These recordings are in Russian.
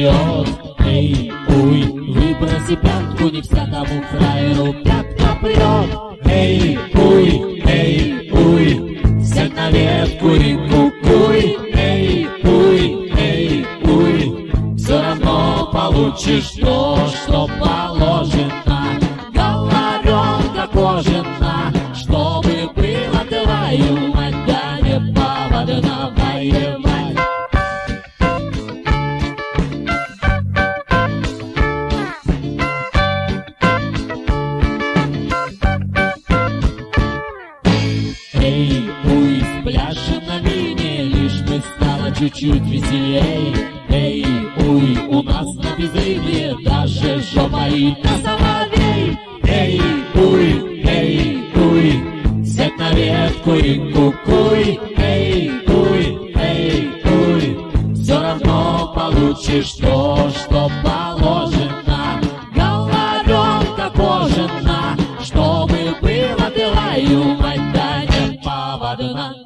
вперед. Эй, уй, выброси пятку, не всякому фраеру пятка прет. Эй, уй, сядь на ветку и кукуй. Эй, уй, все равно получишь то, что положено. Головенка кожаная, чтобы было твою мать, да не повадно воевать. Эй, уй, спляшем на мине, лишь бы стало чуть-чуть веселей. Эй, уй, у нас на безрыбье даже жопа и на соловей. Эй, уй, сядь на ветку и кукуй. Эй, уй, все равно получишь то, что положено. Головенка кожаная, чтобы было твою мать, да не повадно.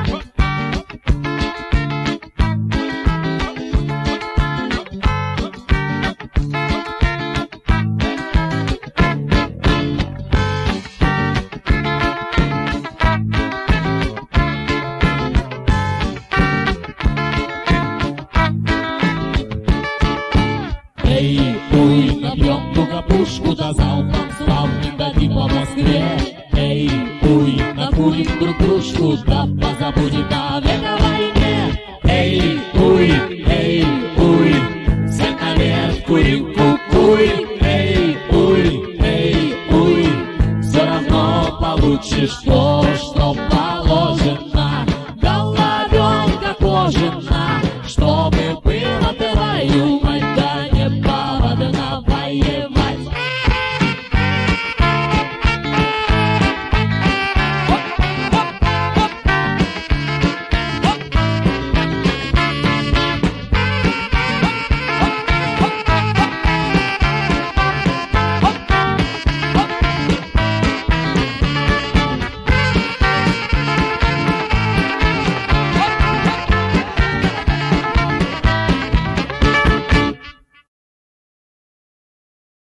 Эй, уй, набьем туго-пушку, да залпом славным дадим по Москве. Эй, уй, накурим друг дружку, да позабудем навек о войне. Эй, уй, сядь на ветку и кукуй. Эй, уй, все равно получишь то, что положено.